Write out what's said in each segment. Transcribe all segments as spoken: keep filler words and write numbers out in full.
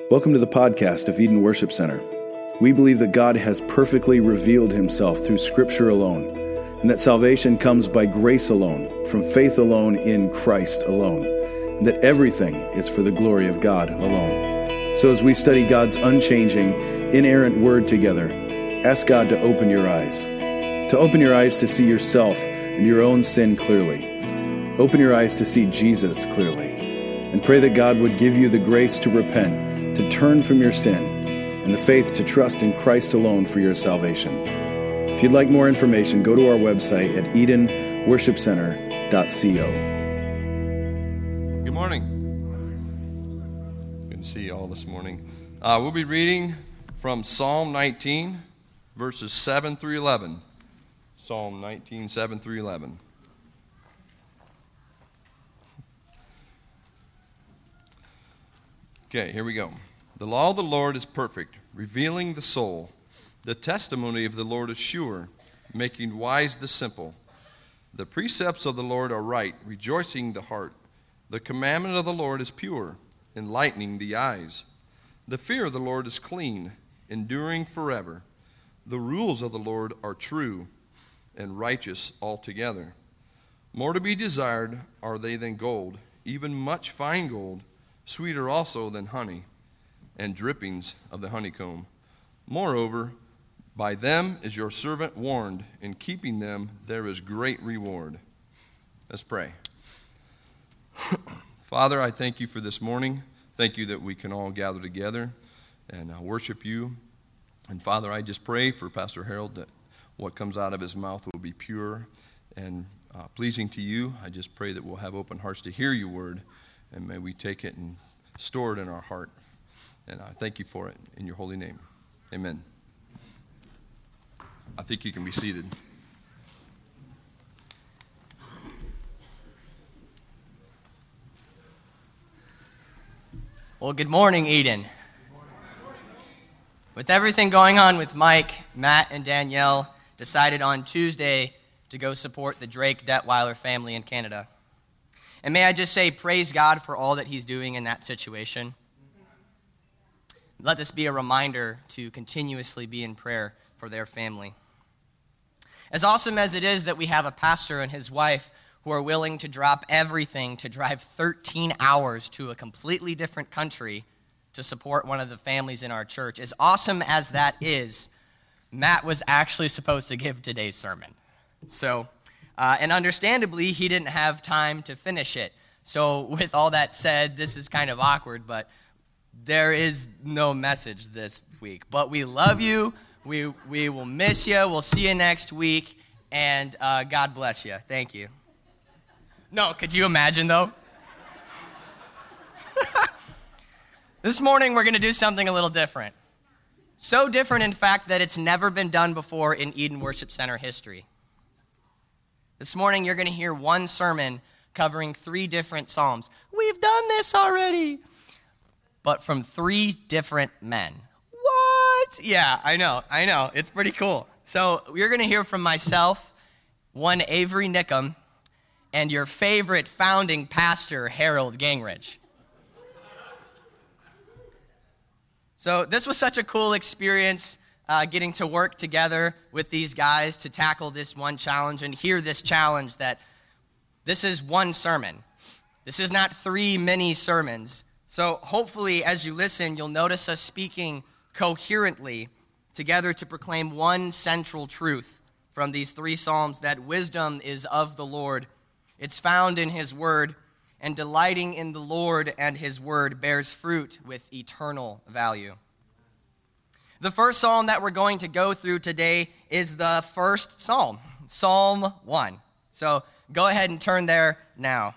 Welcome to the podcast of Eden Worship Center. We believe that God has perfectly revealed himself through Scripture alone, and that salvation comes by grace alone, from faith alone, in Christ alone, and that everything is for the glory of God alone. So as we study God's unchanging, inerrant word together, ask God to open your eyes, to open your eyes to see yourself and your own sin clearly. Open your eyes to see Jesus clearly, and pray that God would give you the grace to repent, to turn from your sin, and the faith to trust in Christ alone for your salvation. If you'd like more information, go to our website at eden worship center dot co. Good morning. Good to see you all this morning. Uh, we'll be reading from Psalm nineteen, verses seven through eleven. Psalm nineteen, seven through eleven. Okay, here we go. The law of the Lord is perfect, revealing the soul. The testimony of the Lord is sure, making wise the simple. The precepts of the Lord are right, rejoicing the heart. The commandment of the Lord is pure, enlightening the eyes. The fear of the Lord is clean, enduring forever. The rules of the Lord are true and righteous altogether. More to be desired are they than gold, even much fine gold, sweeter also than honey, and drippings of the honeycomb. Moreover, by them is your servant warned. In keeping them there is great reward. Let's pray. Father, I thank you for this morning. Thank you that we can all gather together and uh, worship you. And Father, I just pray for Pastor Harold that what comes out of his mouth will be pure and uh, pleasing to you. I just pray that we'll have open hearts to hear your word, and may we take it and store it in our heart. And I thank you for it in your holy name. Amen. I think you can be seated. Well, good morning, Eden. With everything going on with Mike, Matt, and Danielle decided on Tuesday to go support the Drake Detweiler family in Canada. And may I just say, praise God for all that he's doing in that situation. Let this be a reminder to continuously be in prayer for their family. As awesome as it is that we have a pastor and his wife who are willing to drop everything to drive thirteen hours to a completely different country to support one of the families in our church, as awesome as that is, Matt was actually supposed to give today's sermon. So, uh, and understandably, he didn't have time to finish it. So with all that said, this is kind of awkward, but there is no message this week. But we love you. We we will miss you. We'll see you next week. And uh, God bless you. Thank you. No, could you imagine, though? This morning, we're going to do something a little different. So different, in fact, that it's never been done before in Eden Worship Center history. This morning, you're going to hear one sermon covering three different psalms. We've done this already. But from three different men. What? Yeah, I know, I know. It's pretty cool. So you're going to hear from myself, one Avery Nickham, and your favorite founding pastor, Harold Gingrich. So this was such a cool experience, uh, getting to work together with these guys to tackle this one challenge and hear this challenge that this is one sermon. This is not three mini sermons. So hopefully, as you listen, you'll notice us speaking coherently together to proclaim one central truth from these three psalms, that wisdom is of the Lord. It's found in his word, and delighting in the Lord and his word bears fruit with eternal value. The first psalm that we're going to go through today is the first psalm, Psalm one. So go ahead and turn there now.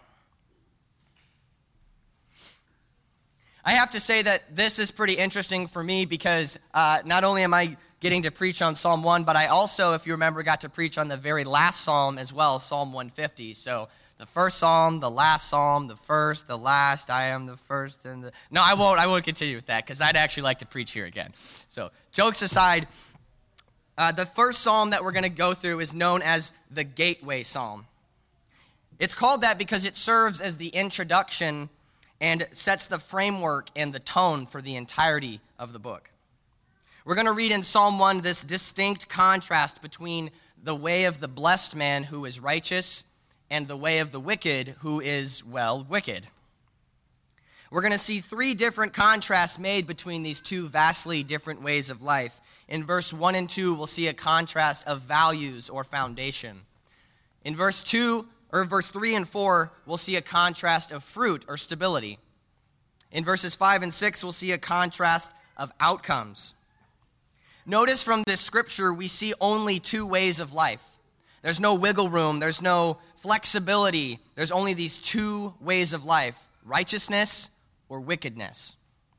I have to say that this is pretty interesting for me because uh, not only am I getting to preach on Psalm one, but I also, if you remember, got to preach on the very last psalm as well, Psalm one fifty. So the first psalm, the last psalm, the first, the last, I am the first, and the... No, I won't, I won't continue with that because I'd actually like to preach here again. So jokes aside, uh, the first psalm that we're going to go through is known as the Gateway Psalm. It's called that because it serves as the introduction and sets the framework and the tone for the entirety of the book. We're going to read in Psalm one this distinct contrast between the way of the blessed man who is righteous and the way of the wicked who is, well, wicked. We're going to see three different contrasts made between these two vastly different ways of life. In verse one and two, we'll see a contrast of values or foundation. In verse two, or verse three and four, we'll see a contrast of fruit or stability. In verses five and six, we'll see a contrast of outcomes. Notice from this scripture, we see only two ways of life. There's no wiggle room. There's no flexibility. There's only these two ways of life, righteousness or wickedness.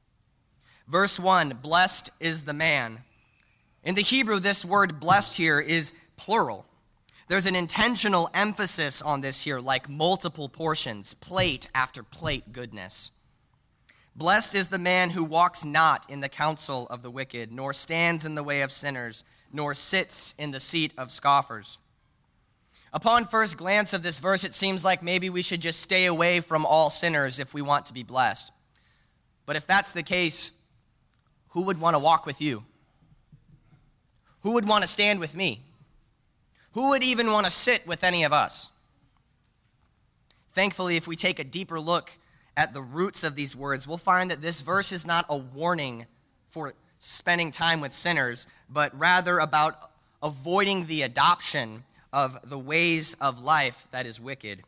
Verse one, blessed is the man. In the Hebrew, this word blessed here is plural. There's an intentional emphasis on this here, like multiple portions, plate after plate goodness. Blessed is the man who walks not in the counsel of the wicked, nor stands in the way of sinners, nor sits in the seat of scoffers. Upon first glance of this verse, it seems like maybe we should just stay away from all sinners if we want to be blessed. But if that's the case, who would want to walk with you? Who would want to stand with me? Who would even want to sit with any of us? Thankfully, if we take a deeper look at the roots of these words, we'll find that this verse is not a warning for spending time with sinners, but rather about avoiding the adoption of the ways of life that is wicked.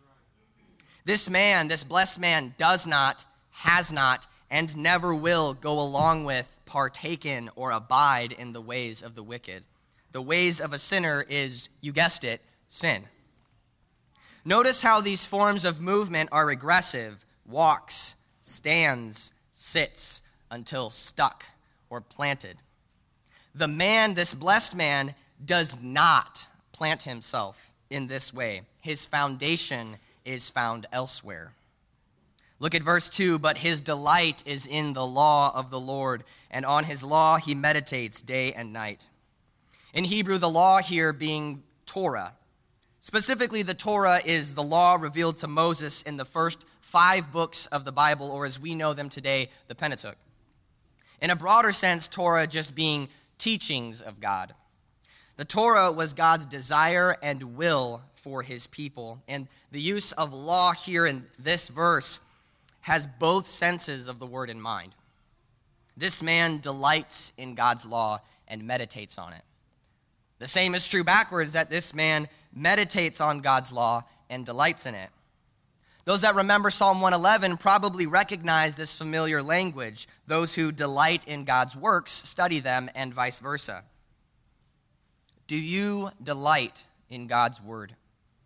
This man, this blessed man, does not, has not, and never will go along with, partake in, or abide in the ways of the wicked. The ways of a sinner is, you guessed it, sin. Notice how these forms of movement are regressive: walks, stands, sits, until stuck or planted. The man, this blessed man, does not plant himself in this way. His foundation is found elsewhere. Look at verse two, but his delight is in the law of the Lord, and on his law he meditates day and night. In Hebrew, the law here being Torah. Specifically, the Torah is the law revealed to Moses in the first five books of the Bible, or as we know them today, the Pentateuch. In a broader sense, Torah just being teachings of God. The Torah was God's desire and will for his people, and the use of law here in this verse has both senses of the word in mind. This man delights in God's law and meditates on it. The same is true backwards, that this man meditates on God's law and delights in it. Those that remember Psalm one eleven probably recognize this familiar language. Those who delight in God's works study them, and vice versa. Do you delight in God's word?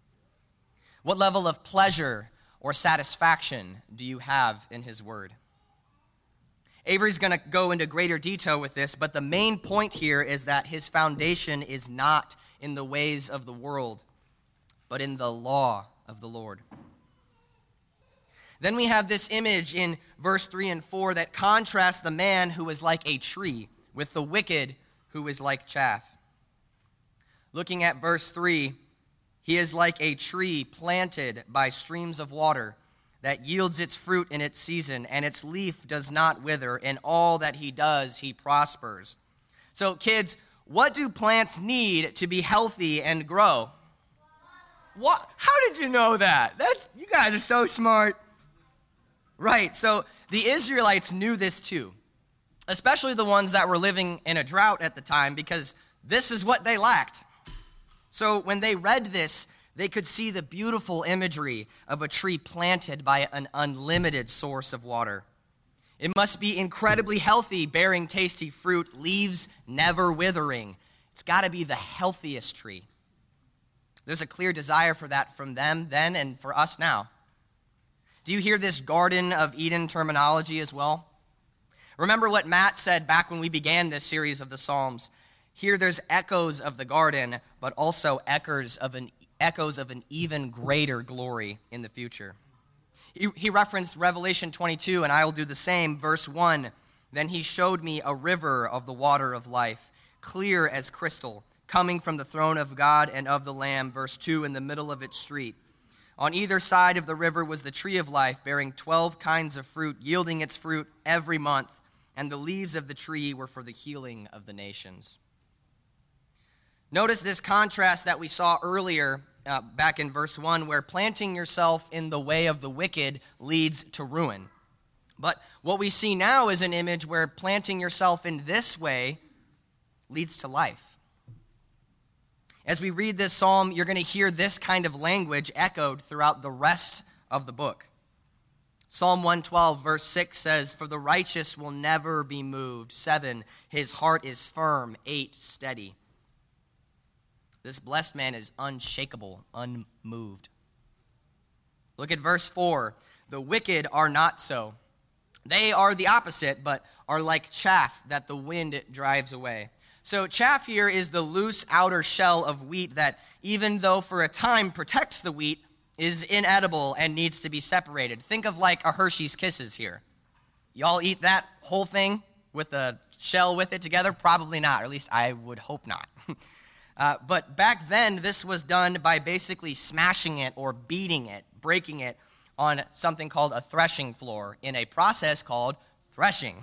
What level of pleasure or satisfaction do you have in his word? Avery's going to go into greater detail with this, but the main point here is that his foundation is not in the ways of the world, but in the law of the Lord. Then we have this image in verse three and four that contrasts the man who is like a tree with the wicked who is like chaff. Looking at verse three, he is like a tree planted by streams of water that yields its fruit in its season, and its leaf does not wither. In all that he does, he prospers. So, kids, what do plants need to be healthy and grow? What? How did you know that? That's you guys are so smart. Right, so the Israelites knew this too, especially the ones that were living in a drought at the time, because this is what they lacked. So when they read this, they could see the beautiful imagery of a tree planted by an unlimited source of water. It must be incredibly healthy, bearing tasty fruit, leaves never withering. It's got to be the healthiest tree. There's a clear desire for that from them then and for us now. Do you hear this Garden of Eden terminology as well? Remember what Matt said back when we began this series of the Psalms. Here there's echoes of the garden, but also echoes of an echoes of an even greater glory in the future. He, he referenced Revelation twenty-two, and I will do the same. Verse one, then he showed me a river of the water of life, clear as crystal, coming from the throne of God and of the Lamb. Verse two, in the middle of its street On either side of the river was the tree of life, bearing twelve kinds of fruit, yielding its fruit every month, and the leaves of the tree were for the healing of the nations. Notice this contrast that we saw earlier uh, back in verse one, where planting yourself in the way of the wicked leads to ruin. But what we see now is an image where planting yourself in this way leads to life. As we read this psalm, you're going to hear this kind of language echoed throughout the rest of the book. Psalm one twelve, verse six says, "For the righteous will never be moved." Seven, "His heart is firm." Eight, "Steady." This blessed man is unshakable, unmoved. Look at verse four. "The wicked are not so. They are the opposite, but are like chaff that the wind drives away." So chaff here is the loose outer shell of wheat that, even though for a time protects the wheat, is inedible and needs to be separated. Think of like a Hershey's Kisses here. Y'all eat that whole thing with the shell with it together? Probably not, or at least I would hope not. uh, but back then, this was done by basically smashing it or beating it, breaking it on something called a threshing floor in a process called threshing.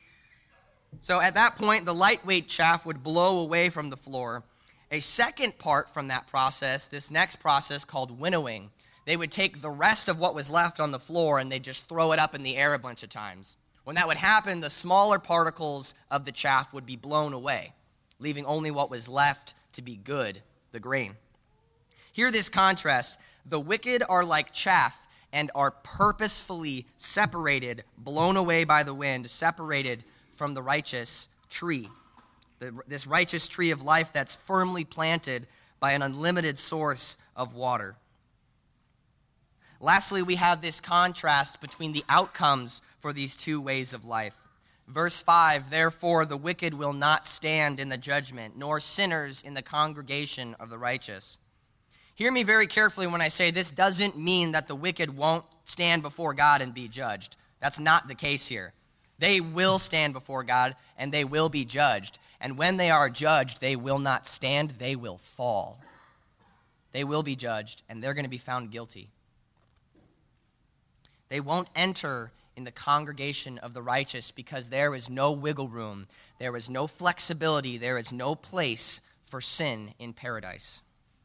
So at that point, the lightweight chaff would blow away from the floor. A second part from that process, this next process called winnowing, they would take the rest of what was left on the floor and they'd just throw it up in the air a bunch of times. When that would happen, the smaller particles of the chaff would be blown away, leaving only what was left to be good, the grain. Hear this contrast. The wicked are like chaff and are purposefully separated, blown away by the wind, separated from the righteous tree, the, this righteous tree of life that's firmly planted by an unlimited source of water. Lastly, we have this contrast between the outcomes for these two ways of life. Verse five, "Therefore the wicked will not stand in the judgment, nor sinners in the congregation of the righteous." Hear me very carefully when I say this doesn't mean that the wicked won't stand before God and be judged. That's not the case here. They will stand before God, and they will be judged. And when they are judged, they will not stand, they will fall. They will be judged, and they're going to be found guilty. They won't enter in the congregation of the righteous because there is no wiggle room, there is no flexibility, there is no place for sin in paradise.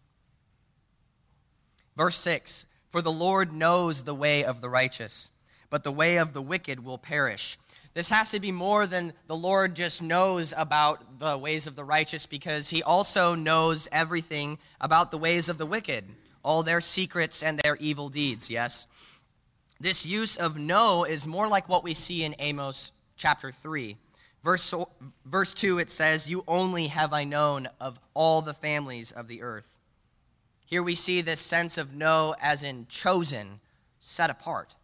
Verse six, "For the Lord knows the way of the righteous, but the way of the wicked will perish." This has to be more than the Lord just knows about the ways of the righteous, because he also knows everything about the ways of the wicked, all their secrets and their evil deeds, yes? This use of know is more like what we see in Amos chapter three. Verse, verse two, it says, "You only have I known of all the families of the earth." Here we see this sense of know as in chosen, set apart.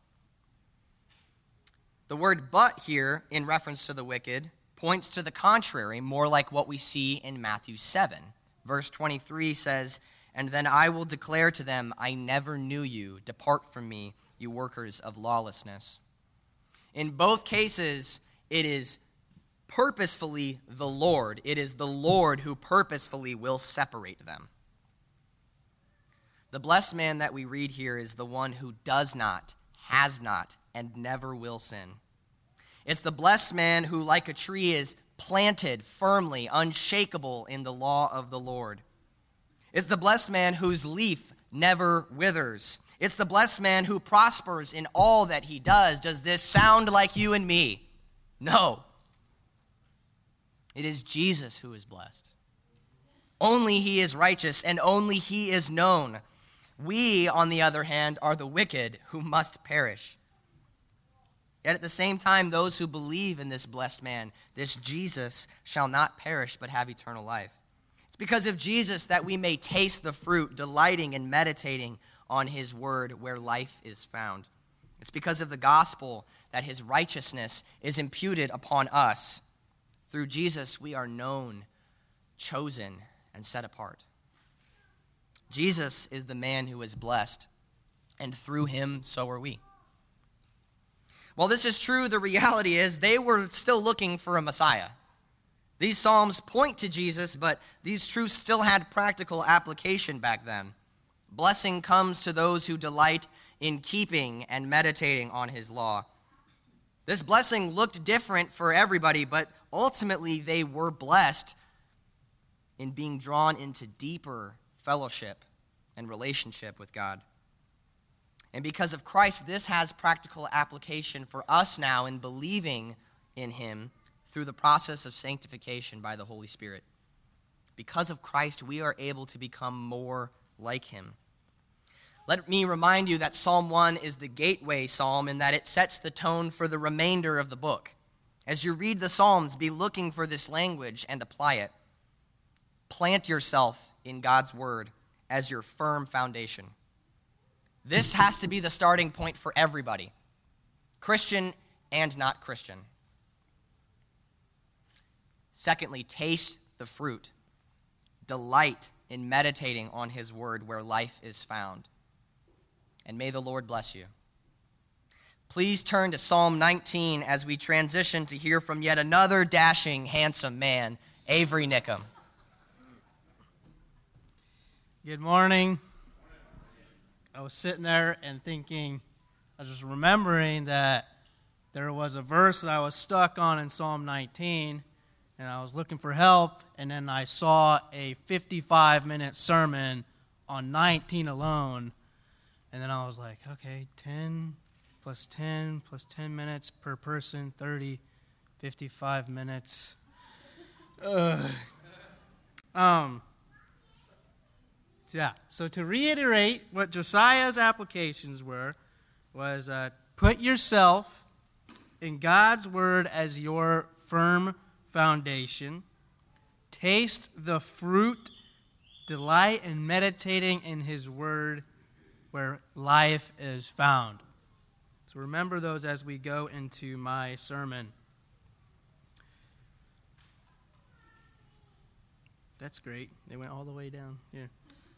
The word "but" here, in reference to the wicked, points to the contrary, more like what we see in Matthew seven. Verse twenty-three says, "And then I will declare to them, I never knew you. Depart from me, you workers of lawlessness." In both cases, it is purposefully the Lord. It is the Lord who purposefully will separate them. The blessed man that we read here is the one who does not, has not, and never will sin. It's the blessed man who, like a tree, is planted firmly, unshakable in the law of the Lord. It's the blessed man whose leaf never withers. It's the blessed man who prospers in all that he does. Does this sound like you and me? No. It is Jesus who is blessed. Only he is righteous, and only he is known. We, on the other hand, are the wicked who must perish. Yet at the same time, those who believe in this blessed man, this Jesus, shall not perish but have eternal life. It's because of Jesus that we may taste the fruit, delighting and meditating on his word where life is found. It's because of the gospel that his righteousness is imputed upon us. Through Jesus, we are known, chosen, and set apart. Jesus is the man who is blessed, and through him, so are we. While this is true, the reality is they were still looking for a Messiah. These Psalms point to Jesus, but these truths still had practical application back then. Blessing comes to those who delight in keeping and meditating on his law. This blessing looked different for everybody, but ultimately they were blessed in being drawn into deeper fellowship and relationship with God. And because of Christ, this has practical application for us now in believing in him through the process of sanctification by the Holy Spirit. Because of Christ, we are able to become more like him. Let me remind you that Psalm one is the gateway psalm in that it sets the tone for the remainder of the book. As you read the Psalms, be looking for this language and apply it. Plant yourself in God's word as your firm foundation. This has to be the starting point for everybody, Christian and not Christian. Secondly, taste the fruit. Delight in meditating on his word where life is found. And may the Lord bless you. Please turn to Psalm nineteen as we transition to hear from yet another dashing, handsome man, Avery Nickham. Good morning. I was sitting there and thinking, I was just remembering that there was a verse that I was stuck on in Psalm nineteen, and I was looking for help, and then I saw a fifty-five minute sermon on nineteen alone, and then I was like, okay, ten plus ten plus ten minutes per person, thirty, fifty-five minutes. Ugh. Um. Yeah, so to reiterate what Josiah's applications were, was uh, put yourself in God's word as your firm foundation, taste the fruit, delight in meditating in his word where life is found. So remember those as we go into my sermon. That's great. They went all the way down here.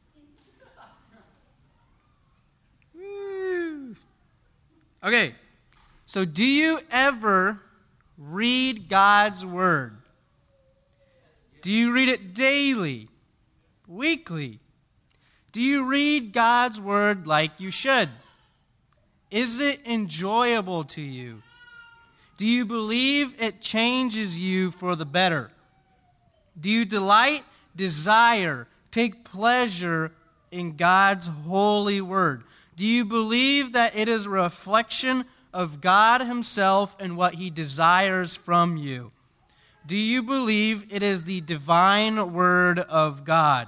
Woo. Okay, so do you ever read God's word? Do you read it daily, weekly? Do you read God's word like you should? Is it enjoyable to you? Do you believe it changes you for the better? Do you delight, desire, take pleasure in God's holy word? Do you believe that it is a reflection of God himself and what he desires from you? Do you believe it is the divine word of God?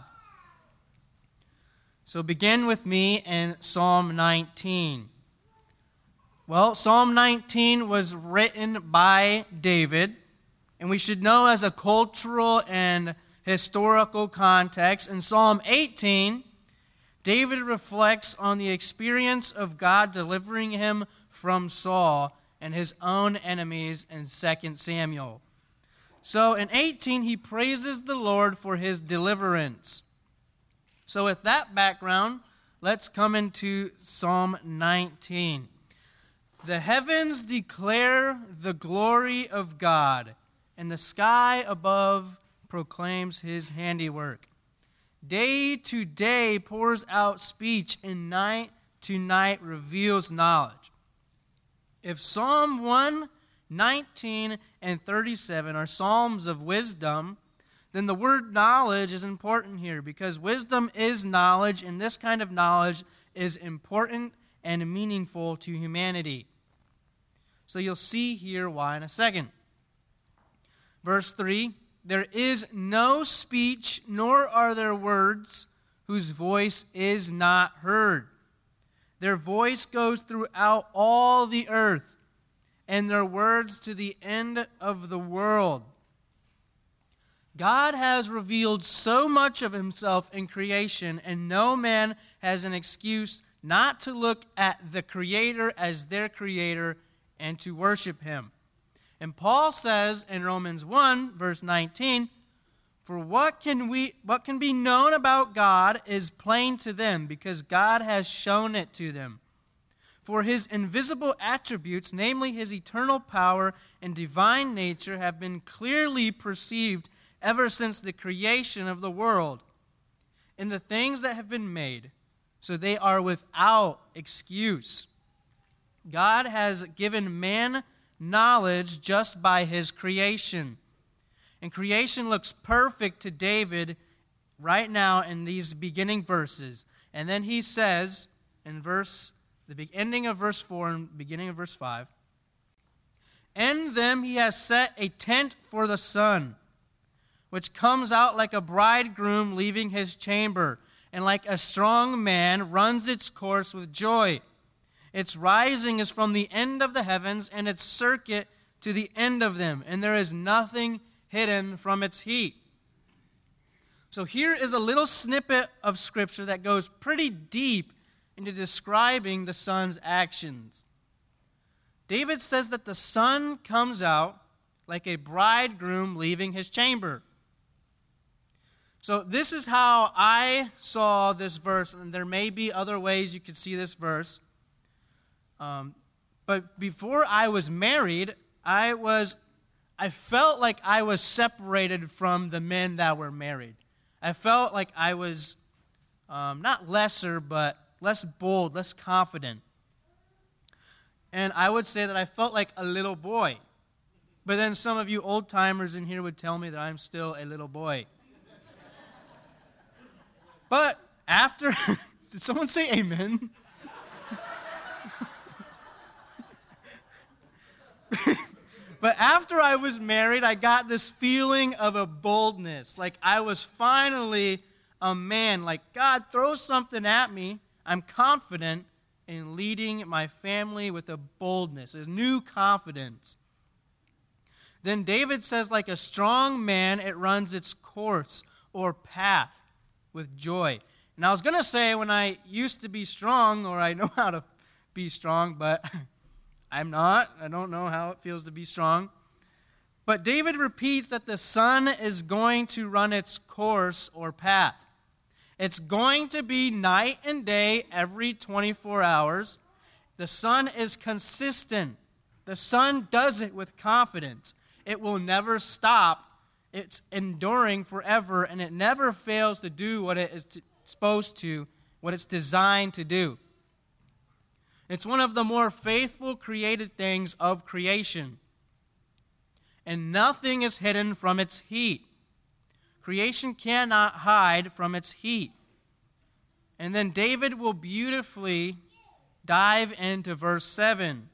So begin with me in Psalm nineteen. Well, Psalm nineteen was written by David, and we should know as a cultural and historical context. In Psalm eighteen, David reflects on the experience of God delivering him from Saul and his own enemies in Second Samuel. So in eighteen, he praises the Lord for his deliverance. So with that background, let's come into Psalm nineteen. The heavens declare the glory of God, and the sky above proclaims his handiwork. Day to day pours out speech, and night to night reveals knowledge. If Psalm one, nineteen, and thirty-seven are psalms of wisdom, then the word knowledge is important here, because wisdom is knowledge, and this kind of knowledge is important and meaningful to humanity. So you'll see here why in a second. Verse three, there is no speech, nor are there words, whose voice is not heard. Their voice goes throughout all the earth, and their words to the end of the world. God has revealed so much of himself in creation, and no man has an excuse not to look at the Creator as their Creator and to worship him. And Paul says in Romans one, verse nineteen, For what can we what can be known about God is plain to them, because God has shown it to them. For his invisible attributes, namely his eternal power and divine nature, have been clearly perceived ever since the creation of the world. In the things that have been made, so they are without excuse. God has given man knowledge just by his creation. And creation looks perfect to David right now in these beginning verses. And then he says in verse, the ending of verse four and beginning of verse five, "In them he has set a tent for the sun, which comes out like a bridegroom leaving his chamber, and like a strong man runs its course with joy. Its rising is from the end of the heavens, and its circuit to the end of them, and there is nothing hidden from its heat." So here is a little snippet of Scripture that goes pretty deep into describing the sun's actions. David says that the sun comes out like a bridegroom leaving his chamber. So this is how I saw this verse, and there may be other ways you could see this verse. Um, but before I was married, I was, I felt like I was separated from the men that were married. I felt like I was um, not lesser, but less bold, less confident. And I would say that I felt like a little boy. But then some of you old-timers in here would tell me that I'm still a little boy. But after, did someone say amen? But after I was married, I got this feeling of a boldness. Like I was finally a man. Like God throws something at me. I'm confident in leading my family with a boldness, a new confidence. Then David says, like a strong man, it runs its course or path with joy. And I was going to say when I used to be strong, or I know how to be strong, but I'm not. I don't know how it feels to be strong. But David repeats that the sun is going to run its course or path. It's going to be night and day every twenty-four hours. The sun is consistent. The sun does it with confidence. It will never stop. It's enduring forever, and it never fails to do what it is to, supposed to, what it's designed to do. It's one of the more faithful created things of creation. And nothing is hidden from its heat. Creation cannot hide from its heat. And then David will beautifully dive into verse seven.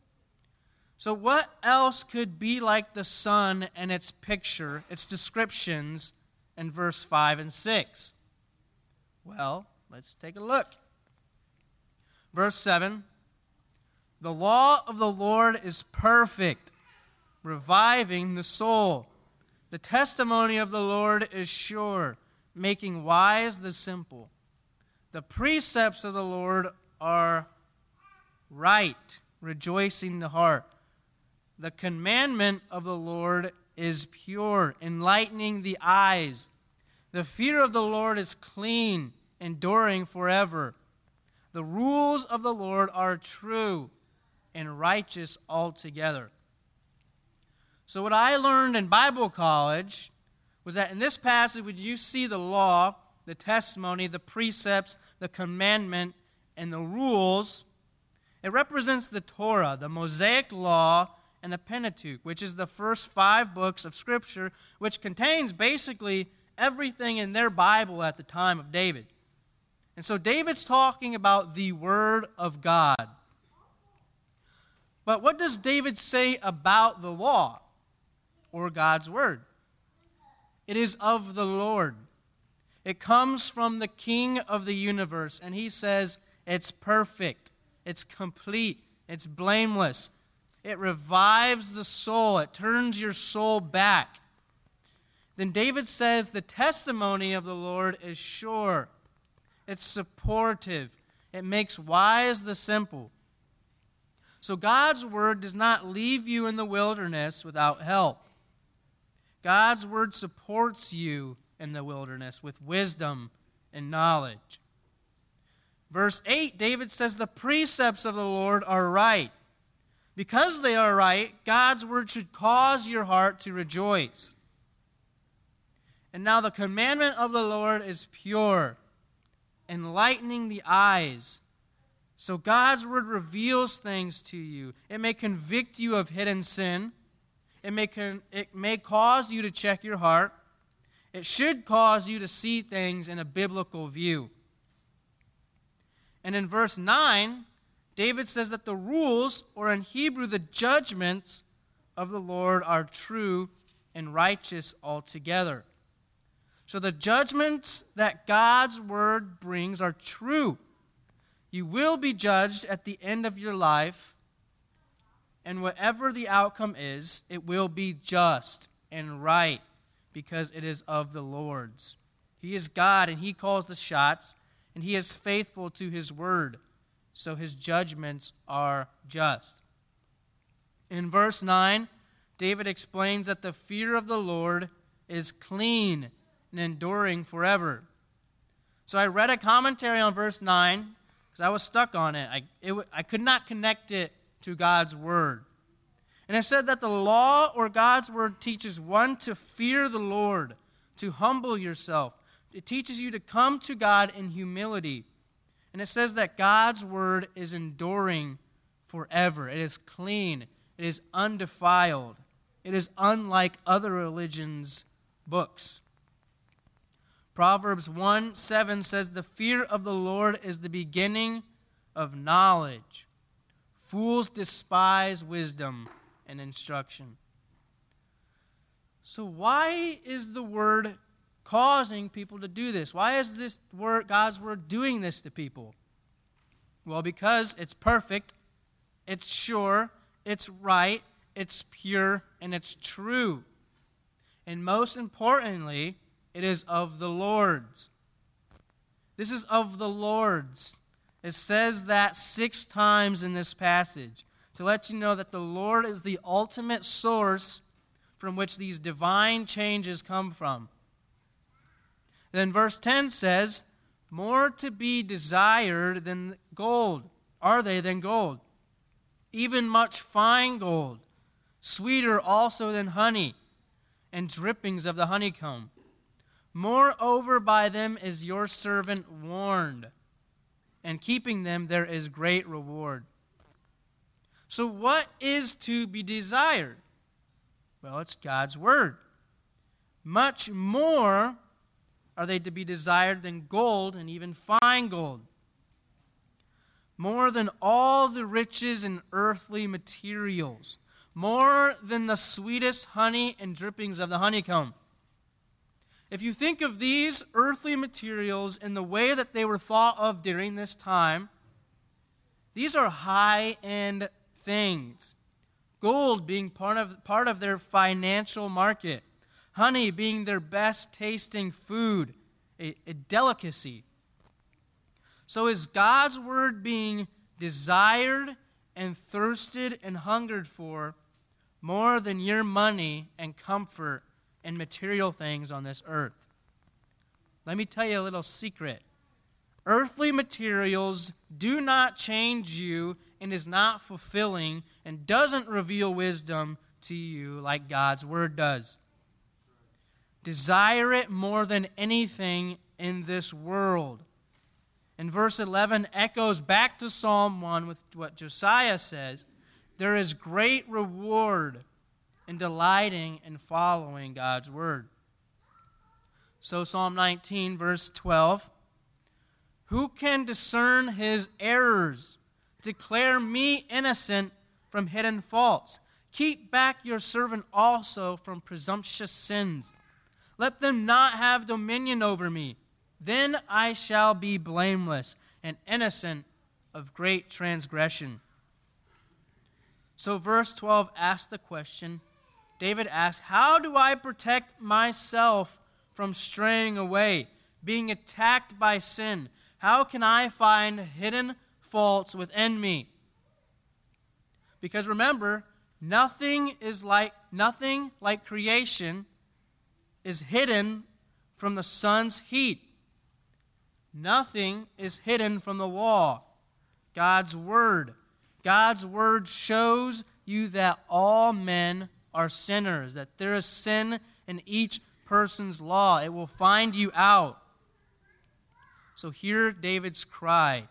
So what else could be like the sun and its picture, its descriptions in verse five and six? Well, let's take a look. Verse seven, "The law of the Lord is perfect, reviving the soul. The testimony of the Lord is sure, making wise the simple. The precepts of the Lord are right, rejoicing the heart. The commandment of the Lord is pure, enlightening the eyes. The fear of the Lord is clean, enduring forever. The rules of the Lord are true and righteous altogether." So what I learned in Bible college was that in this passage, when you see the law, the testimony, the precepts, the commandment, and the rules, it represents the Torah, the Mosaic law, and the Pentateuch, which is the first five books of Scripture, which contains basically everything in their Bible at the time of David. And so David's talking about the Word of God. But what does David say about the law or God's Word? It is of the Lord. It comes from the King of the universe, and he says it's perfect, it's complete, it's blameless. It revives the soul. It turns your soul back. Then David says the testimony of the Lord is sure. It's supportive. It makes wise the simple. So God's word does not leave you in the wilderness without help. God's word supports you in the wilderness with wisdom and knowledge. Verse eight, David says the precepts of the Lord are right. Because they are right, God's word should cause your heart to rejoice. And now the commandment of the Lord is pure. enlightening the eyes. So God's word reveals things to you. It may convict you of hidden sin. It may, con- it may cause you to check your heart. It should cause you to see things in a biblical view. And in verse nine, David says that the rules, or in Hebrew, the judgments of the Lord are true and righteous altogether. So the judgments that God's word brings are true. You will be judged at the end of your life, and whatever the outcome is, it will be just and right because it is of the Lord's. He is God, and He calls the shots, and He is faithful to His word, so His judgments are just. In verse nine, David explains that the fear of the Lord is clean and enduring forever. So I read a commentary on verse nine because I was stuck on it. I, it. I could not connect it to God's word. And it said that the law or God's word teaches one to fear the Lord, to humble yourself. It teaches you to come to God in humility. And it says that God's word is enduring forever. It is clean. It is undefiled. It is unlike other religions' books. Proverbs one seven says, "The fear of the Lord is the beginning of knowledge. Fools despise wisdom and instruction." So why is the word causing people to do this? Why is this word, God's word, doing this to people? Well, because it's perfect, it's sure, it's right, it's pure, and it's true. And most importantly, it is of the Lord's. This is of the Lord's. It says that six times in this passage to let you know that the Lord is the ultimate source from which these divine changes come from. Then verse ten says, "More to be desired than gold, are they than gold, even much fine gold, sweeter also than honey, and drippings of the honeycomb. Moreover, by them is your servant warned, and keeping them there is great reward." So what is to be desired? Well, it's God's word. Much more are they to be desired than gold, and even fine gold. More than all the riches and earthly materials. More than the sweetest honey and drippings of the honeycomb. If you think of these earthly materials in the way that they were thought of during this time, these are high-end things. Gold being part of, part of their financial market. Honey being their best-tasting food, a, a delicacy. So is God's word being desired and thirsted and hungered for more than your money and comfort and material things on this earth? Let me tell you a little secret. Earthly materials do not change you and is not fulfilling and doesn't reveal wisdom to you like God's word does. Desire it more than anything in this world. And verse eleven echoes back to Psalm one with what Josiah says. There is great reward in delighting and following God's word. So Psalm nineteen, verse twelve. "Who can discern his errors? Declare me innocent from hidden faults. Keep back your servant also from presumptuous sins. Let them not have dominion over me. Then I shall be blameless and innocent of great transgression." So verse twelve asks the question, David asks, how do I protect myself from straying away, being attacked by sin? How can I find hidden faults within me? Because remember, nothing is like nothing like creation is hidden from the sun's heat. Nothing is hidden from the law, God's word. God's word shows you that all men are sinners, that there is sin in each person's law. It will find you out. So hear David's cry.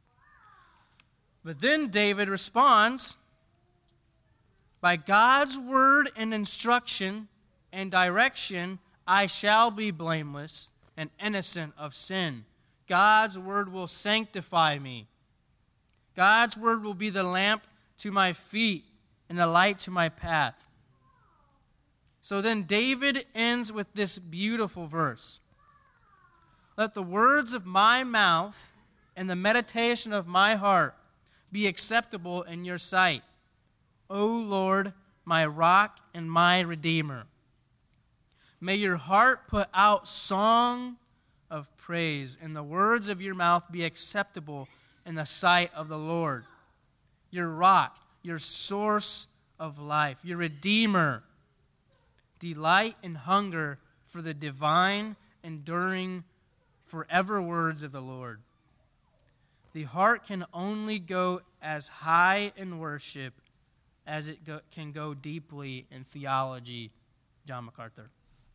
But then David responds, by God's word and instruction and direction, I shall be blameless and innocent of sin. God's word will sanctify me. God's word will be the lamp to my feet and the light to my path. So then David ends with this beautiful verse. Let the words of my mouth and the meditation of my heart be acceptable in your sight, O Lord, my rock and my redeemer. May your heart put out song of praise, and the words of your mouth be acceptable in the sight of the Lord, your rock, your source of life, your redeemer. Delight and hunger for the divine, enduring, forever words of the Lord. The heart can only go as high in worship as it go, can go deeply in theology. John MacArthur.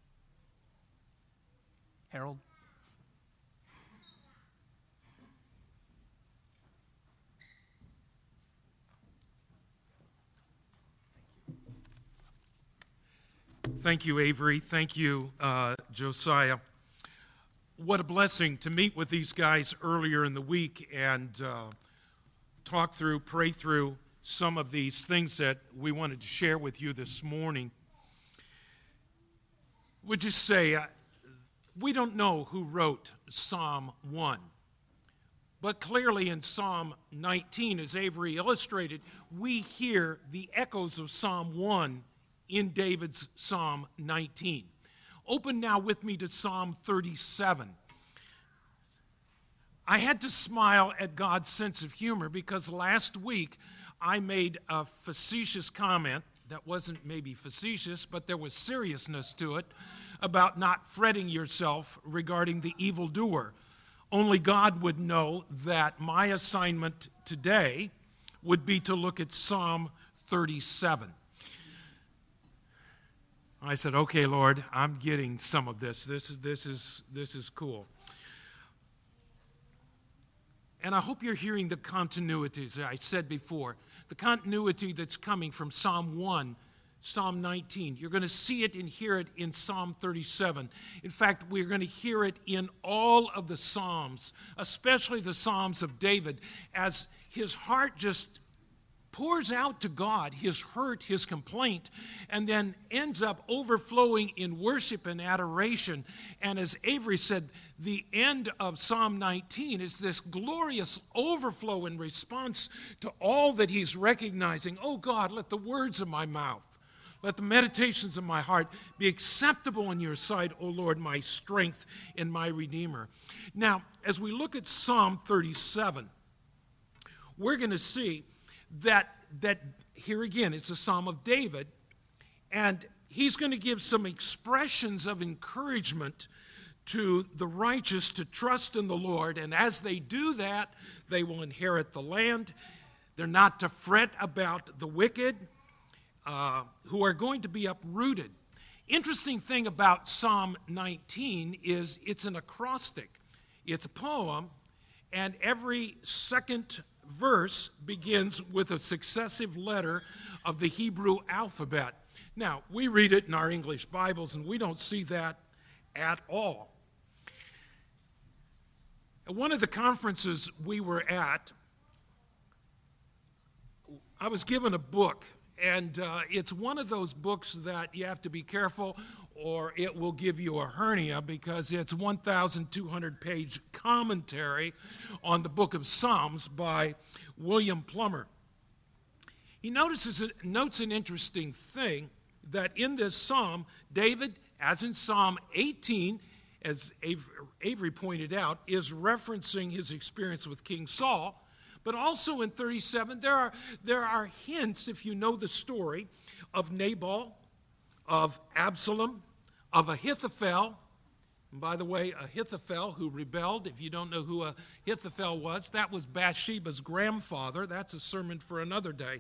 Harold. Thank you, Avery. Thank you, uh, Josiah. What a blessing to meet with these guys earlier in the week and uh, talk through, pray through some of these things that we wanted to share with you this morning. Would just say, uh, we don't know who wrote Psalm one, but clearly in Psalm nineteen, as Avery illustrated, we hear the echoes of Psalm one in David's Psalm nineteen. Open now with me to Psalm thirty-seven. I had to smile at God's sense of humor because last week I made a facetious comment that wasn't maybe facetious, but there was seriousness to it about not fretting yourself regarding the evildoer. Only God would know that my assignment today would be to look at Psalm thirty-seven. I said, okay, Lord, I'm getting some of this. This is, this is, this is cool. And I hope you're hearing the continuities I said before. The continuity that's coming from Psalm one, Psalm nineteen. You're going to see it and hear it in Psalm thirty-seven. In fact, we're going to hear it in all of the Psalms, especially the Psalms of David, as his heart just pours out to God his hurt, his complaint, and then ends up overflowing in worship and adoration. And as Avery said, the end of Psalm nineteen is this glorious overflow in response to all that he's recognizing. Oh God, let the words of my mouth, let the meditations of my heart be acceptable in your sight, O Lord, my strength and my Redeemer. Now, as we look at Psalm thirty-seven, we're going to see that, that here again, it's a Psalm of David, and he's going to give some expressions of encouragement to the righteous to trust in the Lord, and as they do that, they will inherit the land. They're not to fret about the wicked, uh, who are going to be uprooted. Interesting thing about Psalm nineteen is it's an acrostic. It's a poem, and every second verse begins with a successive letter of the Hebrew alphabet. Now, we read it in our English Bibles, and we don't see that at all. At one of the conferences we were at, I was given a book, and uh, it's one of those books that you have to be careful or it will give you a hernia because it's one thousand two hundred page commentary on the book of Psalms by William Plummer. He notices notes an interesting thing, that in this psalm, David, as in Psalm eighteen, as Avery pointed out, is referencing his experience with King Saul. But also in thirty-seven, there are, there are hints, if you know the story, of Nabal, of Absalom, of Ahithophel. And by the way, Ahithophel, who rebelled, if you don't know who Ahithophel was, that was Bathsheba's grandfather. That's a sermon for another day.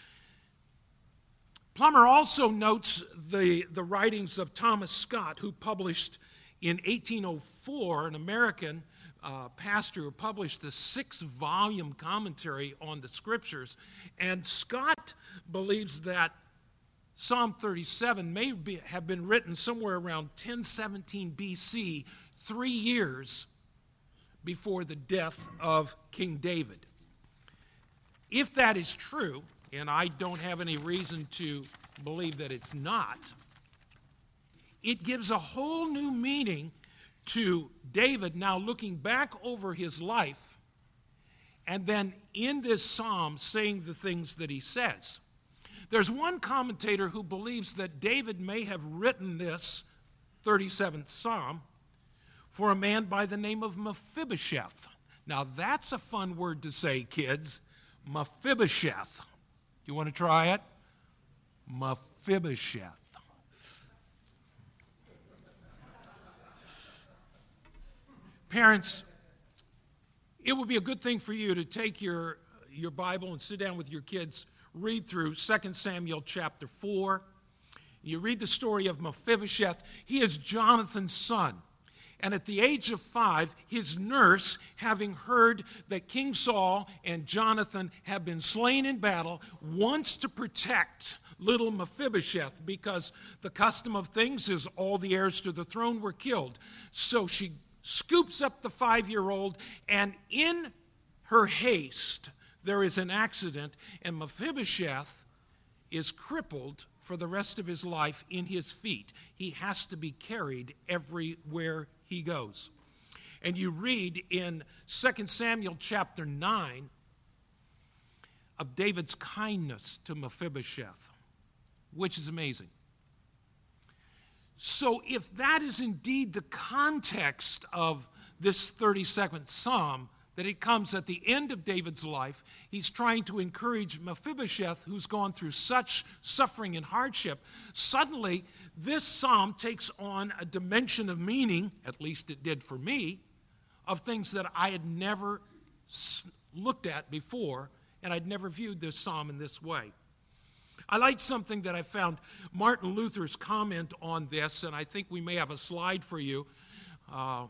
Plummer also notes the, the writings of Thomas Scott, who published in eighteen oh four, an American, uh, pastor who published a six-volume commentary on the Scriptures, and Scott believes that Psalm thirty-seven may be, have been written somewhere around ten seventeen B C, three years before the death of King David. If that is true, and I don't have any reason to believe that it's not, it gives a whole new meaning to David now looking back over his life and then in this psalm saying the things that he says. There's one commentator who believes that David may have written this thirty-seventh psalm for a man by the name of Mephibosheth. Now that's a fun word to say, kids. Mephibosheth. You want to try it? Mephibosheth. Parents, it would be a good thing for you to take your, your Bible and sit down with your kids, read through Second Samuel chapter four. You read the story of Mephibosheth. He is Jonathan's son. And at the age of five, his nurse, having heard that King Saul and Jonathan have been slain in battle, wants to protect little Mephibosheth because the custom of things is all the heirs to the throne were killed. So she scoops up the five-year-old, and in her haste, there is an accident, and Mephibosheth is crippled for the rest of his life in his feet. He has to be carried everywhere he goes. And you read in Second Samuel chapter nine of David's kindness to Mephibosheth, which is amazing. So if that is indeed the context of this thirty-second psalm, that it comes at the end of David's life, he's trying to encourage Mephibosheth, who's gone through such suffering and hardship. Suddenly, this psalm takes on a dimension of meaning, at least it did for me, of things that I had never looked at before, and I'd never viewed this psalm in this way. I like something that I found, Martin Luther's comment on this, and I think we may have a slide for you. Uh,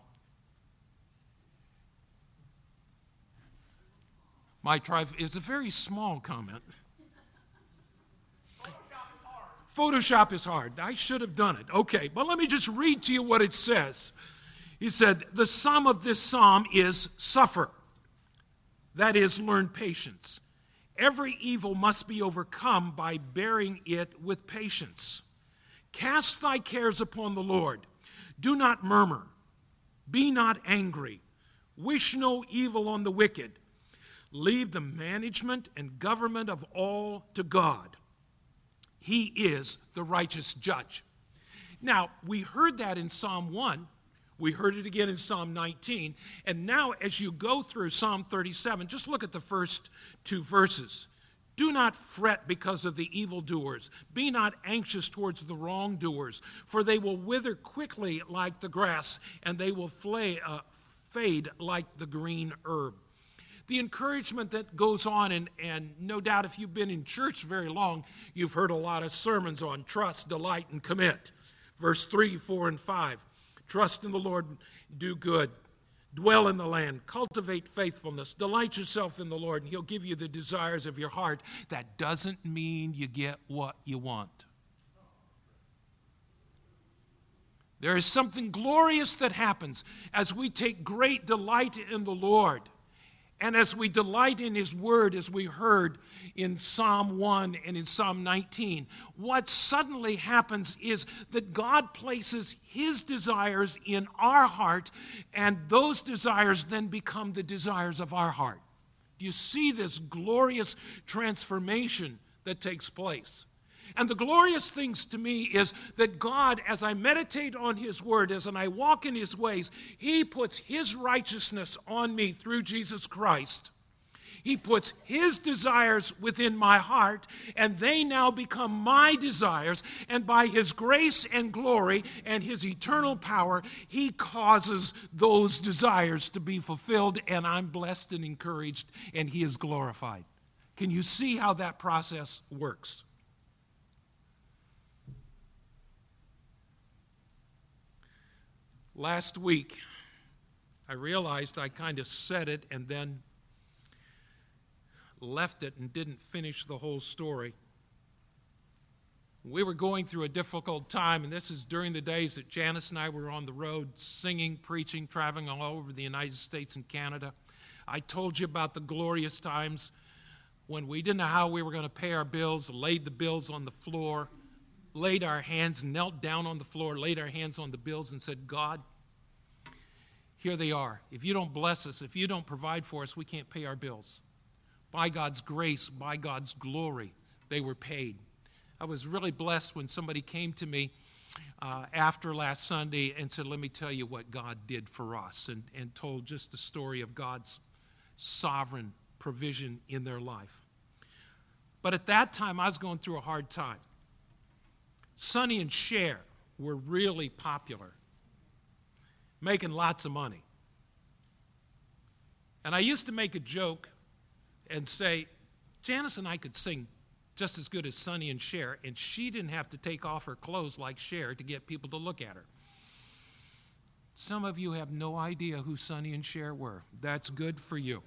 My tribe is a very small comment. Photoshop is hard. Photoshop is hard. I should have done it. Okay, but let me just read to you what it says. He said, the sum of this psalm is suffer. That is, learn patience. Every evil must be overcome by bearing it with patience. Cast thy cares upon the Lord. Do not murmur. Be not angry. Wish no evil on the wicked. Leave the management and government of all to God. He is the righteous judge. Now, we heard that in Psalm one. We heard it again in Psalm nineteen. And now, as you go through Psalm thirty-seven, just look at the first two verses. Do not fret because of the evildoers. Be not anxious towards the wrongdoers, for they will wither quickly like the grass, and they will flay, uh, fade like the green herb. The encouragement that goes on, and, and no doubt if you've been in church very long, you've heard a lot of sermons on trust, delight, and commit. Verse three, four, and five. Trust in the Lord, do good. Dwell in the land, cultivate faithfulness. Delight yourself in the Lord, and He'll give you the desires of your heart. That doesn't mean you get what you want. There is something glorious that happens as we take great delight in the Lord. And as we delight in His Word, as we heard in Psalm one and in Psalm nineteen, what suddenly happens is that God places His desires in our heart, and those desires then become the desires of our heart. Do you see this glorious transformation that takes place? And the glorious things to me is that God, as I meditate on His Word, as I walk in His ways, He puts His righteousness on me through Jesus Christ. He puts His desires within my heart, and they now become my desires. And by His grace and glory and His eternal power, He causes those desires to be fulfilled, and I'm blessed and encouraged, and He is glorified. Can you see how that process works? Last week, I realized I kind of said it and then left it and didn't finish the whole story. We were going through a difficult time, and this is during the days that Janice and I were on the road singing, preaching, traveling all over the United States and Canada. I told you about the glorious times when we didn't know how we were going to pay our bills, laid the bills on the floor, laid our hands, knelt down on the floor, laid our hands on the bills and said, God, here they are. If you don't bless us, if you don't provide for us, we can't pay our bills. By God's grace, by God's glory, they were paid. I was really blessed when somebody came to me uh, after last Sunday and said, let me tell you what God did for us, and, and told just the story of God's sovereign provision in their life. But at that time, I was going through a hard time. Sonny and Cher were really popular, making lots of money. And I used to make a joke and say, Janice and I could sing just as good as Sonny and Cher, and she didn't have to take off her clothes like Cher to get people to look at her. Some of you have no idea who Sonny and Cher were. That's good for you.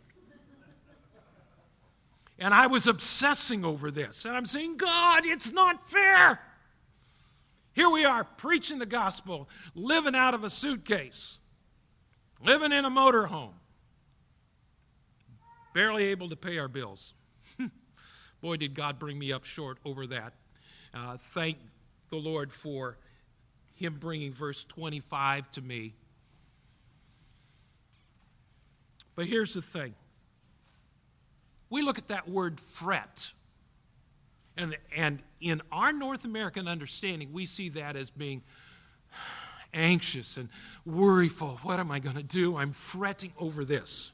And I was obsessing over this, and I'm saying, God, it's not fair. Here we are preaching the gospel, living out of a suitcase, living in a motorhome, barely able to pay our bills. Boy, did God bring me up short over that. Uh, thank the Lord for him bringing verse twenty-five to me. But here's the thing. We look at that word fret, and, and in our North American understanding, we see that as being anxious and worryful. What am I going to do? I'm fretting over this.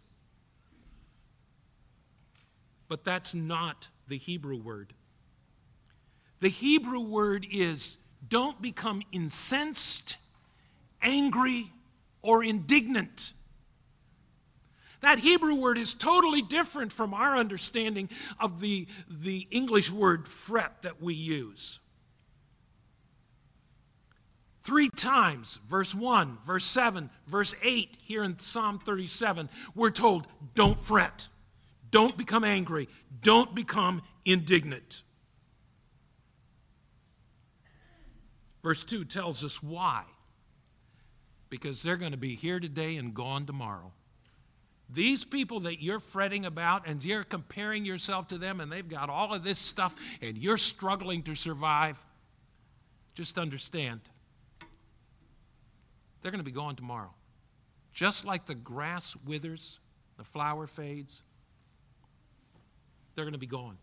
But that's not the Hebrew word. The Hebrew word is don't become incensed, angry, or indignant. That Hebrew word is totally different from our understanding of the, the English word fret that we use. Three times, verse one, verse seven, verse eight, here in Psalm thirty-seven, we're told, don't fret. Don't become angry. Don't become indignant. Verse two tells us why. Because they're going to be here today and gone tomorrow. These people that you're fretting about and you're comparing yourself to them and they've got all of this stuff and you're struggling to survive, just understand, they're going to be gone tomorrow. Just like the grass withers, the flower fades, they're going to be gone.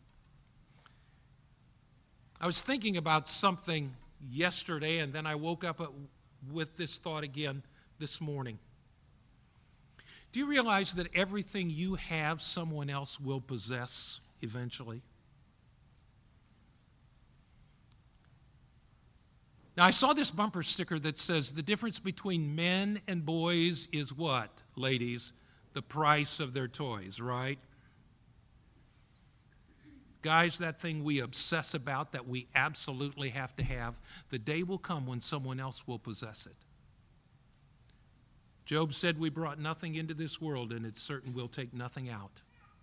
I was thinking about something yesterday, and then I woke up with this thought again this morning. Do you realize that everything you have, someone else will possess eventually? Now, I saw this bumper sticker that says the difference between men and boys is what, ladies? The price of their toys, right? Guys, that thing we obsess about that we absolutely have to have, the day will come when someone else will possess it. Job said we brought nothing into this world, and it's certain we'll take nothing out.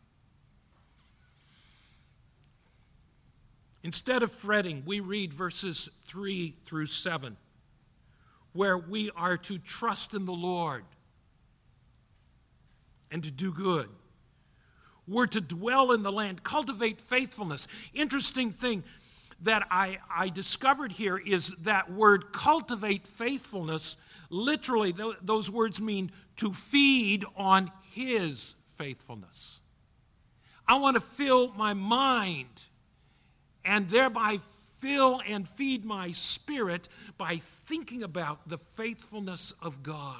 Instead of fretting, we read verses three through seven, where we are to trust in the Lord and to do good. We're to dwell in the land, cultivate faithfulness. Interesting thing that I, I discovered here is that word cultivate faithfulness, literally th- those words mean to feed on His faithfulness. I want to fill my mind and thereby fill and feed my spirit by thinking about the faithfulness of God.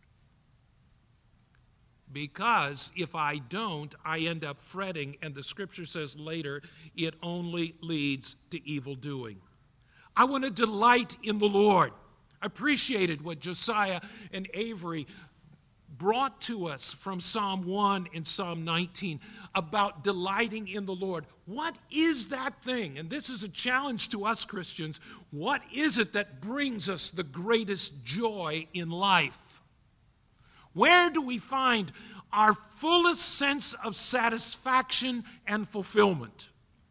Because if I don't, I end up fretting, and the scripture says later, it only leads to evil doing. I want to delight in the Lord. I appreciated what Josiah and Avery brought to us from Psalm one and Psalm nineteen about delighting in the Lord. What is that thing? And this is a challenge to us Christians. What is it that brings us the greatest joy in life? Where do we find our fullest sense of satisfaction and fulfillment?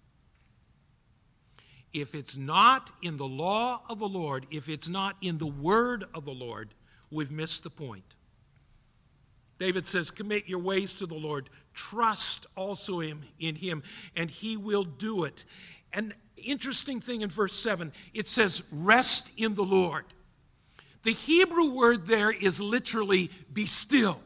If it's not in the law of the Lord, if it's not in the word of the Lord, we've missed the point. David says, commit your ways to the Lord. Trust also in, in him, and he will do it. An interesting thing in verse seven, it says, rest in the Lord. The Hebrew word there is literally be still.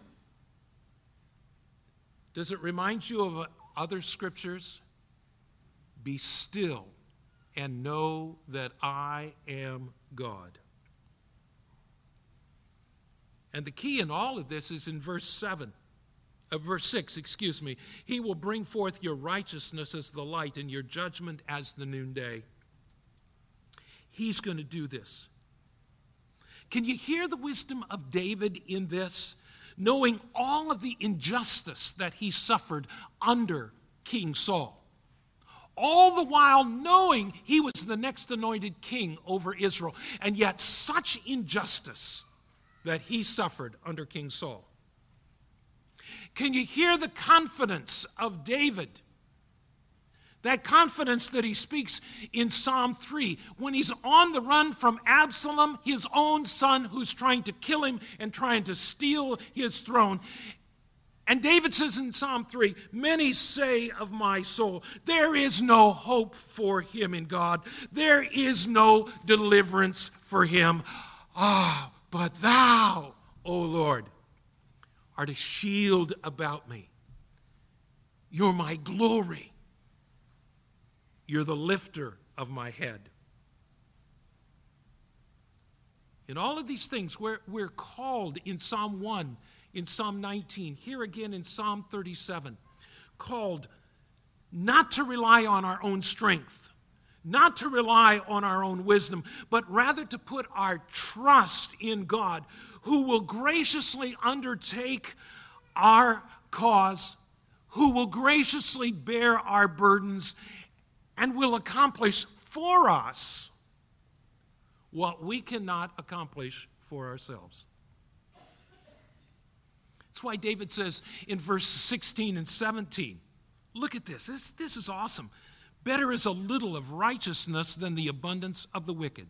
Does it remind you of other scriptures? Be still and know that I am God. And the key in all of this is in verse seven, uh, verse six, excuse me. He will bring forth your righteousness as the light and your judgment as the noonday. He's going to do this. Can you hear the wisdom of David in this? Knowing all of the injustice that he suffered under King Saul. All the while knowing he was the next anointed king over Israel. And yet such injustice that he suffered under King Saul. Can you hear the confidence of David? That confidence that he speaks in Psalm three, when he's on the run from Absalom, his own son, who's trying to kill him and trying to steal his throne. And David says in Psalm three, many say of my soul, there is no hope for him in God. There is no deliverance for him. Ah, but thou, O Lord, art a shield about me. You're my glory. You're the lifter of my head. In all of these things, we're, we're called in Psalm one, in Psalm nineteen, here again in Psalm thirty-seven, called not to rely on our own strength, not to rely on our own wisdom, but rather to put our trust in God, who will graciously undertake our cause, who will graciously bear our burdens, and will accomplish for us what we cannot accomplish for ourselves. That's why David says in verse sixteen and seventeen, look at this. This, this is awesome. Better is a little of righteousness than the abundance of the wicked.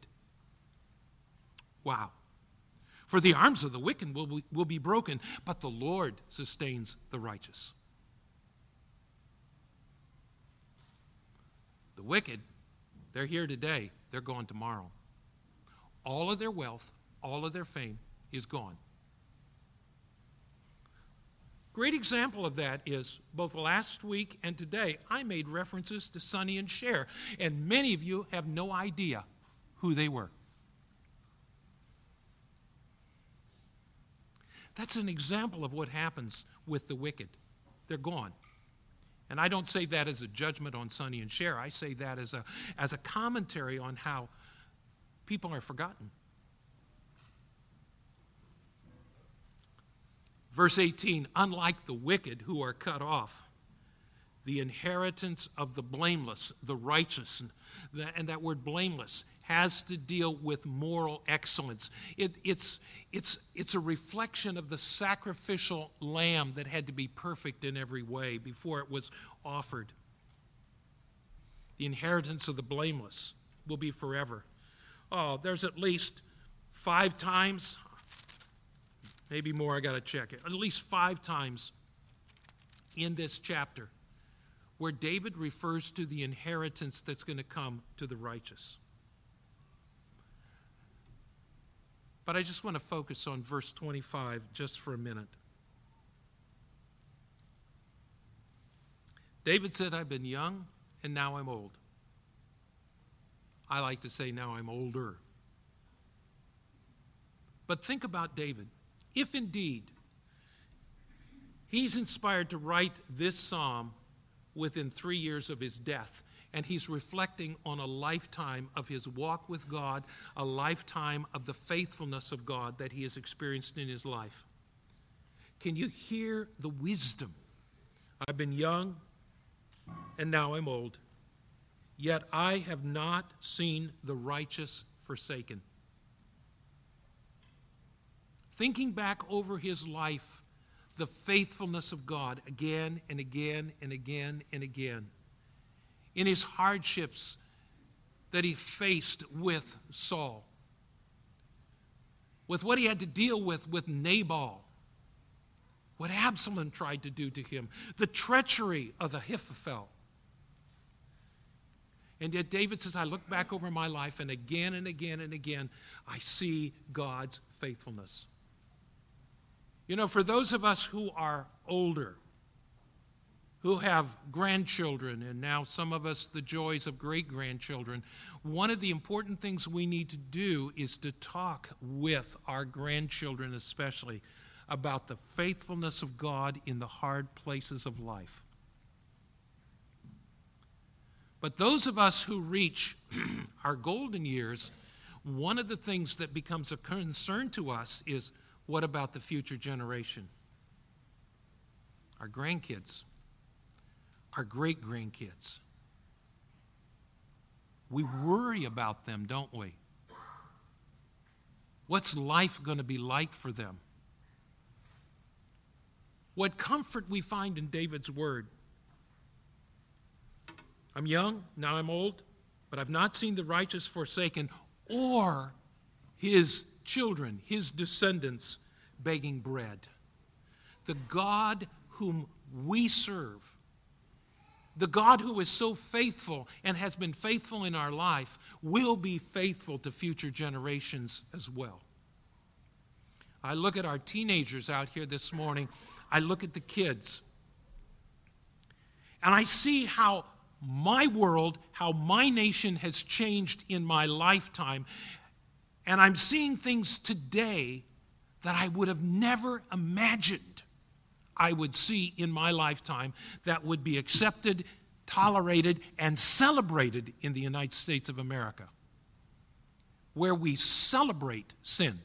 Wow. For the arms of the wicked will be, will be broken, but the Lord sustains the righteous. The wicked, they're here today, they're gone tomorrow. All of their wealth, all of their fame is gone. Great example of that is both last week and today, I made references to Sonny and Cher, and many of you have no idea who they were. That's an example of what happens with the wicked. They're gone. And I don't say that as a judgment on Sonny and Cher. I say that as a, as a commentary on how people are forgotten. Verse eighteen, unlike the wicked who are cut off, the inheritance of the blameless, the righteous, and that word blameless has to deal with moral excellence. It, it's, it's, it's a reflection of the sacrificial lamb that had to be perfect in every way before it was offered. The inheritance of the blameless will be forever. Oh, there's at least five times, maybe more, I got to check it, at least five times in this chapter where David refers to the inheritance that's going to come to the righteous. But I just want to focus on verse twenty-five just for a minute. David said, I've been young and now I'm old. I like to say now I'm older. But think about David. If indeed he's inspired to write this psalm within three years of his death, and he's reflecting on a lifetime of his walk with God, a lifetime of the faithfulness of God that he has experienced in his life. Can you hear the wisdom? I've been young, and now I'm old. Yet I have not seen the righteous forsaken. thinking back over his life, the faithfulness of God again and again and again and again. In his hardships that he faced with Saul, with what he had to deal with with Nabal, what Absalom tried to do to him, the treachery of Ahithophel. And yet David says, I look back over my life, and again and again and again, I see God's faithfulness. You know, for those of us who are older, who have grandchildren, and now some of us the joys of great-grandchildren, one of the important things we need to do is to talk with our grandchildren especially about the faithfulness of God in the hard places of life. But those of us who reach our golden years, one of the things that becomes a concern to us is, what about the future generation? Our grandkids, our great-grandkids. We worry about them, don't we? What's life going to be like for them? What comfort we find in David's word. I'm young, now I'm old, but I've not seen the righteous forsaken or his children, his descendants, begging bread. The God whom we serve, the God who is so faithful and has been faithful in our life, will be faithful to future generations as well. I look at our teenagers out here this morning. I look at the kids. And I see how my world, how my nation has changed in my lifetime. And I'm seeing things today that I would have never imagined I would see in my lifetime that would be accepted, tolerated, and celebrated in the United States of America, where we celebrate sin.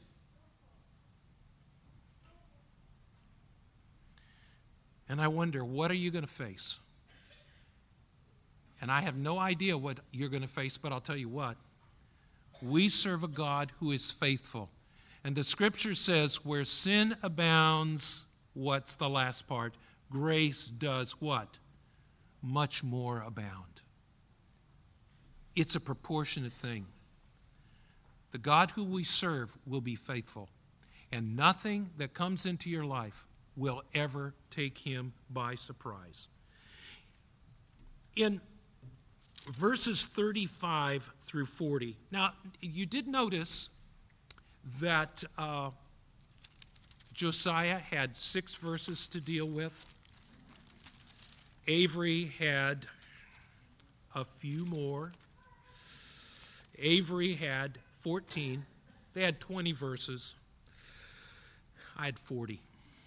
And I wonder, what are you going to face? And I have no idea what you're going to face, but I'll tell you what. We serve a God who is faithful. And the scripture says, where sin abounds, what's the last part? Grace does what? Much more abound. It's a proportionate thing. The God who we serve will be faithful. And nothing that comes into your life will ever take him by surprise. In verses thirty-five through forty. Now, you did notice that uh, Josiah had six verses to deal with. Avery had a few more. Avery had fourteen. They had twenty verses. I had forty.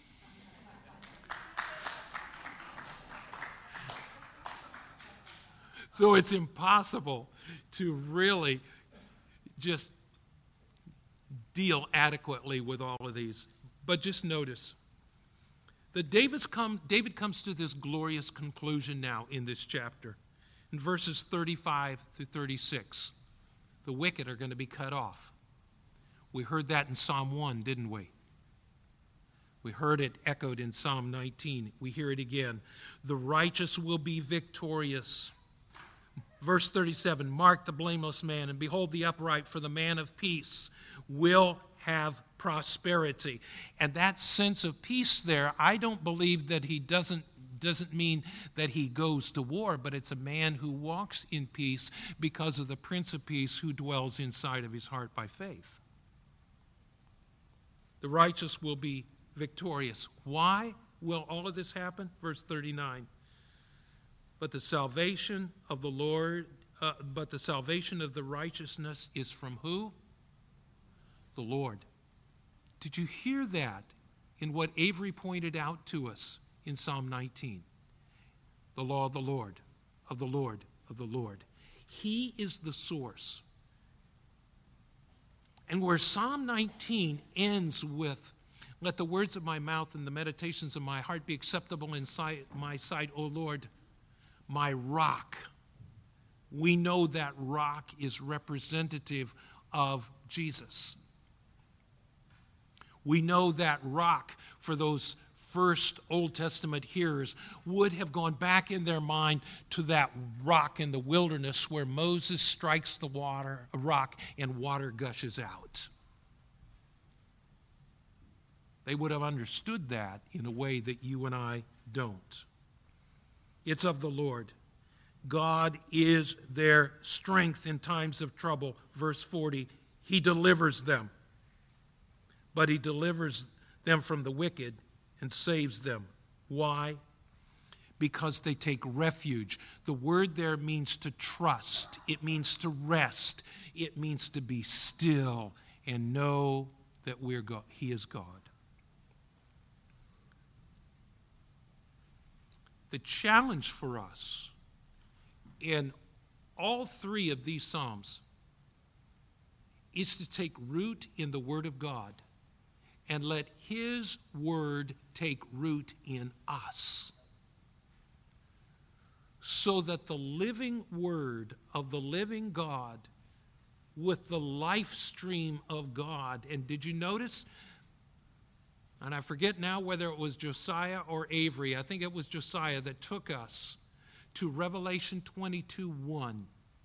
So it's impossible to really just deal adequately with all of these. But just notice that David's come, David comes to this glorious conclusion now in this chapter. In verses thirty-five through thirty-six, the wicked are going to be cut off. We heard that in Psalm one, didn't we? We heard it echoed in Psalm nineteen. We hear it again. The righteous will be victorious. Verse thirty-seven, mark the blameless man, and behold the upright, for the man of peace will have prosperity. And that sense of peace there, I don't believe that he doesn't, doesn't mean that he goes to war, but it's a man who walks in peace because of the Prince of Peace who dwells inside of his heart by faith. The righteous will be victorious. Why will all of this happen? Verse thirty-nine. But the salvation of the Lord, uh, but the salvation of the righteousness is from who? The Lord. Did you hear that in what Avery pointed out to us in Psalm nineteen? The law of the Lord, of the Lord, of the Lord. He is the source. And where Psalm nineteen ends with, let the words of my mouth and the meditations of my heart be acceptable in sight, my sight, O Lord, my rock. We know that rock is representative of Jesus. We know that rock for those first Old Testament hearers would have gone back in their mind to that rock in the wilderness where Moses strikes the water, a rock, and water gushes out. They would have understood that in a way that you and I don't. It's of the Lord. God is their strength in times of trouble. Verse forty, He delivers them. But He delivers them from the wicked and saves them. Why? Because they take refuge. The word there means to trust. It means to rest. It means to be still and know that we're God. He is God. The challenge for us in all three of these Psalms is to take root in the Word of God and let His Word take root in us, so that the living Word of the living God with the life stream of God. And did you notice? And I forget now whether it was Josiah or Avery. I think it was Josiah that took us to Revelation twenty-two one,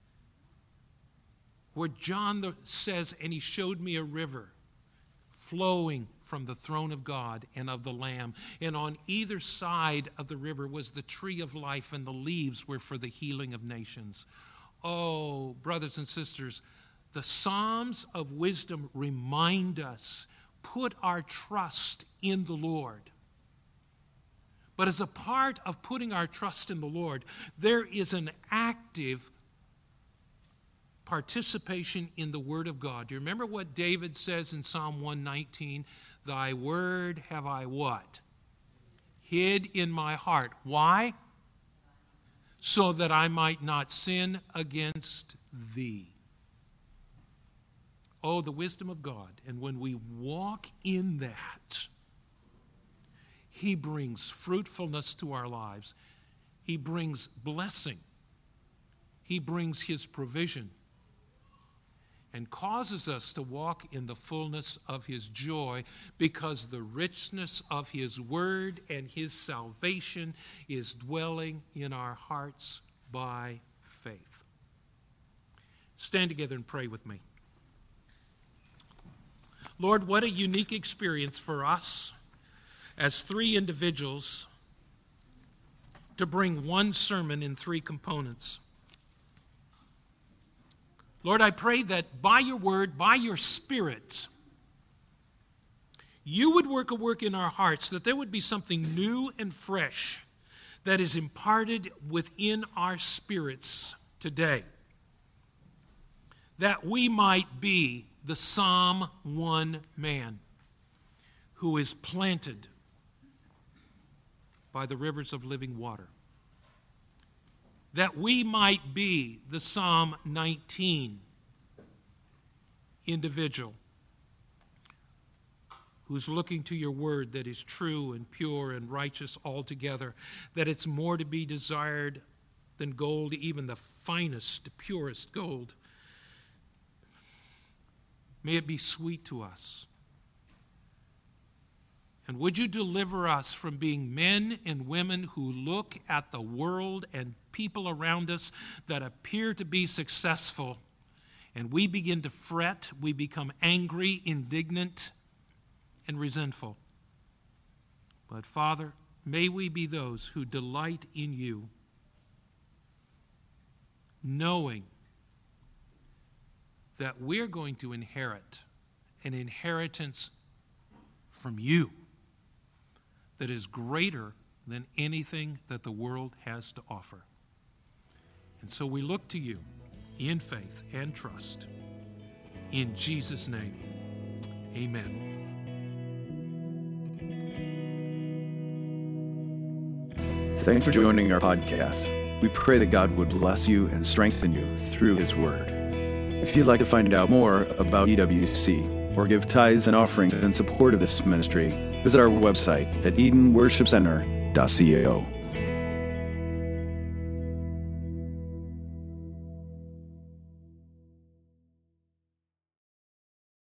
where John the, says, and he showed me a river flowing from the throne of God and of the Lamb. And on either side of the river was the tree of life, and the leaves were for the healing of nations. Oh, brothers and sisters, the Psalms of wisdom remind us, put our trust in the Lord. But as a part of putting our trust in the Lord, there is an active participation in the Word of God. Do you remember what David says in Psalm one nineteen? Thy word have I what? Hid in my heart. Why? So that I might not sin against thee. Oh, the wisdom of God. And when we walk in that, He brings fruitfulness to our lives. He brings blessing. He brings His provision and causes us to walk in the fullness of His joy, because the richness of His word and His salvation is dwelling in our hearts by faith. Stand together and pray with me. Lord, what a unique experience for us as three individuals to bring one sermon in three components. Lord, I pray that by your word, by your Spirit, you would work a work in our hearts, that there would be something new and fresh that is imparted within our spirits today, that we might be the Psalm one man who is planted by the rivers of living water. That we might be the Psalm nineteen individual who's looking to your word that is true and pure and righteous altogether, that it's more to be desired than gold, even the finest, the purest gold. May it be sweet to us. And would you deliver us from being men and women who look at the world and people around us that appear to be successful, and we begin to fret, we become angry, indignant, and resentful. But Father, may we be those who delight in you, knowing that we're going to inherit an inheritance from you that is greater than anything that the world has to offer. And so we look to you in faith and trust. In Jesus' name, amen. Thanks for joining our podcast. We pray that God would bless you and strengthen you through His Word. If you'd like to find out more about E W C or give tithes and offerings in support of this ministry, visit our website at eden worship center dot co.